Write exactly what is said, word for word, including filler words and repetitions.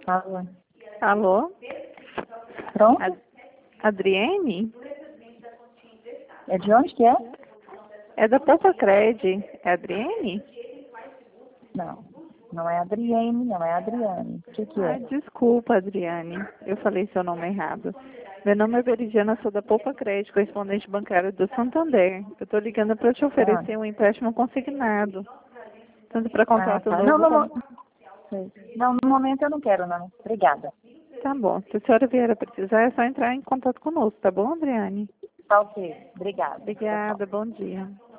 Alô? Alô? Pronto? Ad Adriene? É de onde que é? É da Popacred. É Adriene? Não. Não é Adriane, não é Adriane. O que que Ai, é? desculpa, Adriane. Eu falei seu nome errado. Meu nome é Veridiana, sou da Popacred, correspondente bancário do Santander. Eu estou ligando para te Ah, oferecer um empréstimo consignado, tanto para ah contrato tá. Não, novo no, como... mo- não, no momento eu não quero, não. Obrigada. Tá bom. Se a senhora vier a precisar, é só entrar em contato conosco, tá bom, Adriane? Tá ok. Obrigada. Tchau, tchau. Obrigada, bom dia.